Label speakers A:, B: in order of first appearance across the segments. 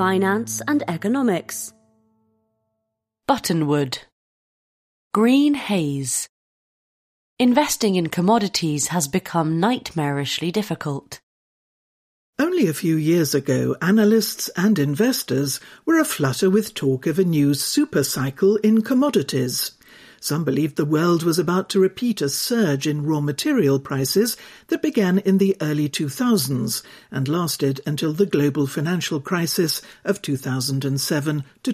A: finance and economics.
B: Buttonwood. Green haze. Investing in commodities has become nightmarishly difficult.
C: Only a few years ago, analysts and investors were aflutter with talk of a new supercycle in commodities. Some believed the world was about to repeat a surge in raw material prices that began in the early 2000s and lasted until the global financial crisis of 2007 to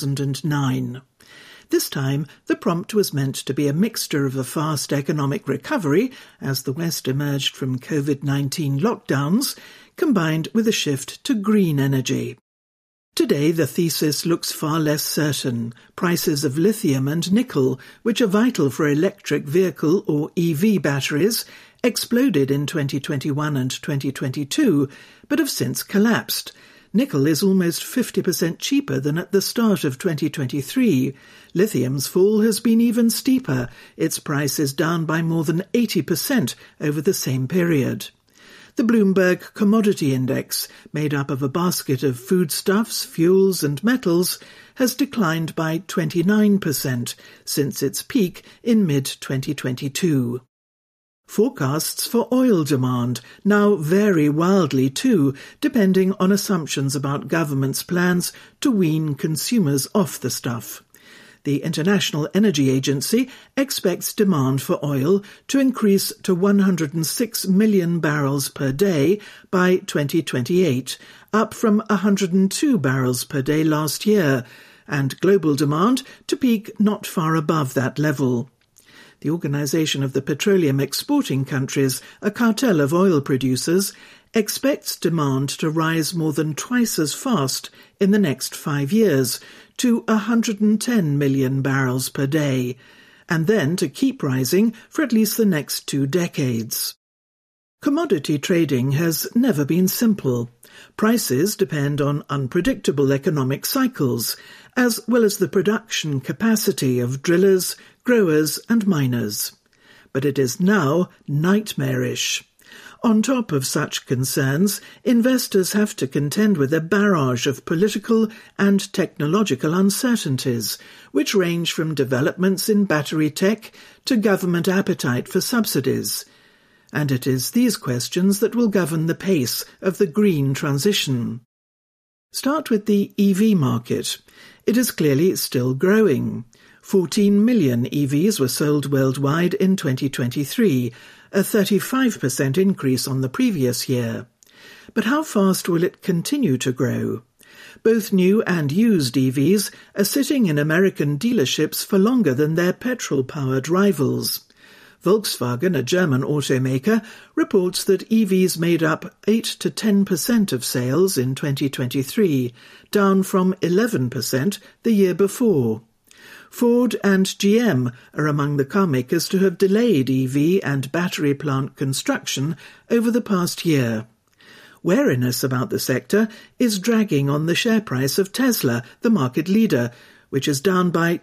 C: 2009. This time, the prompt was meant to be a mixture of a fast economic recovery as the West emerged from COVID-19 lockdowns, combined with a shift to green energy. Today, the thesis looks far less certain. Prices of lithium and nickel, which are vital for electric vehicle or EV batteries, exploded in 2021 and 2022, but have since collapsed. Nickel is almost 50% cheaper than at the start of 2023. Lithium's fall has been even steeper. Its price is down by more than 80% over the same period. The Bloomberg Commodity Index, made up of a basket of foodstuffs, fuels and metals, has declined by 29% since its peak in mid-2022. Forecasts for oil demand now vary wildly too, depending on assumptions about governments' plans to wean consumers off the stuff. The International Energy Agency expects demand for oil to increase to 106 million barrels per day by 2028, up from 102 barrels per day last year, and global demand to peak not far above that level. The Organization of the Petroleum Exporting Countries, a cartel of oil producers, expects demand to rise more than twice as fast in the next 5 years, to 110 million barrels per day, and then to keep rising for at least the next 2 decades. Commodity trading has never been simple. Prices depend on unpredictable economic cycles, as well as the production capacity of drillers, growers and miners. But it is now nightmarish. On top of such concerns, investors have to contend with a barrage of political and technological uncertainties, which range from developments in battery tech to government appetite for subsidies. And it is these questions that will govern the pace of the green transition. Start with the EV market. It is clearly still growing. 14 million EVs were sold worldwide in 2023, a 35% increase on the previous year. But how fast will it continue to grow? Both new and used EVs are sitting in American dealerships for longer than their petrol-powered rivals. Volkswagen, a German automaker, reports that EVs made up 8 to 10% of sales in 2023, down from 11% the year before. Ford and GM are among the carmakers to have delayed EV and battery plant construction over the past year. Wariness about the sector is dragging on the share price of Tesla, the market leader, which is down by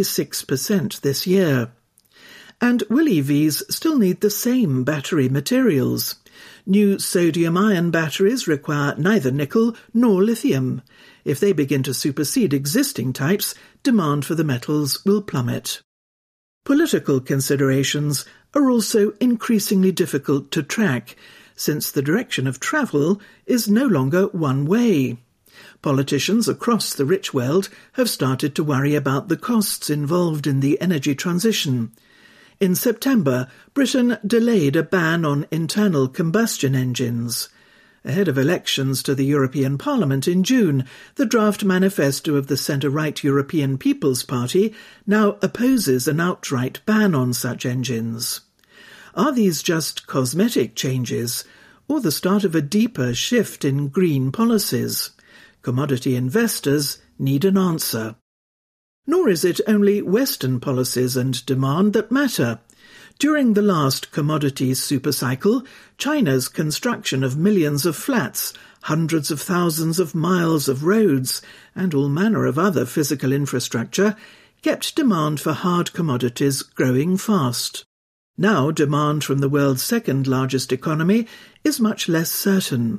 C: 26% this year. And will EVs still need the same battery materials? New sodium-ion batteries require neither nickel nor lithium. If they begin to supersede existing types, demand for the metals will plummet. Political considerations are also increasingly difficult to track, since the direction of travel is no longer one way. Politicians across the rich world have started to worry about the costs involved in the energy transition. In September, Britain delayed a ban on internal combustion engines. Ahead of elections to the European Parliament in June, the draft manifesto of the centre-right European People's Party now opposes an outright ban on such engines. Are these just cosmetic changes, or the start of a deeper shift in green policies? Commodity investors need an answer. Nor is it only Western policies and demand that matter. During the last commodities supercycle, China's construction of millions of flats, hundreds of thousands of miles of roads, and all manner of other physical infrastructure kept demand for hard commodities growing fast. Now demand from the world's second-largest economy is much less certain.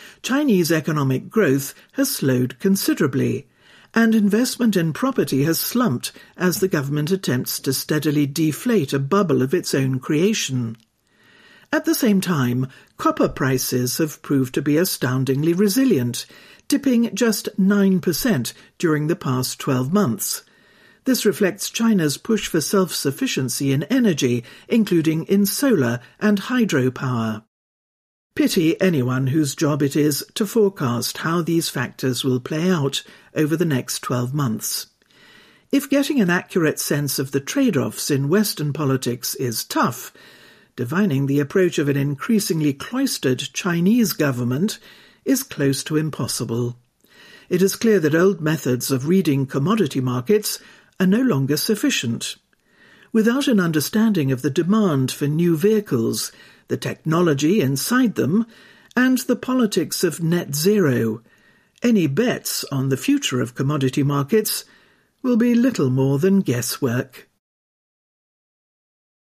C: Chinese economic growth has slowed considerably, and investment in property has slumped as the government attempts to steadily deflate a bubble of its own creation. At the same time, copper prices have proved to be astoundingly resilient, dipping just 9% during the past 12 months. This reflects China's push for self-sufficiency in energy, including in solar and hydropower. Pity anyone whose job it is to forecast how these factors will play out over the next 12 months. If getting an accurate sense of the trade-offs in Western politics is tough, divining the approach of an increasingly cloistered Chinese government is close to impossible. It is clear that old methods of reading commodity markets are no longer sufficient. Without an understanding of the demand for new vehicles, the technology inside them, and the politics of net zero, any bets on the future of commodity markets will be little more than guesswork.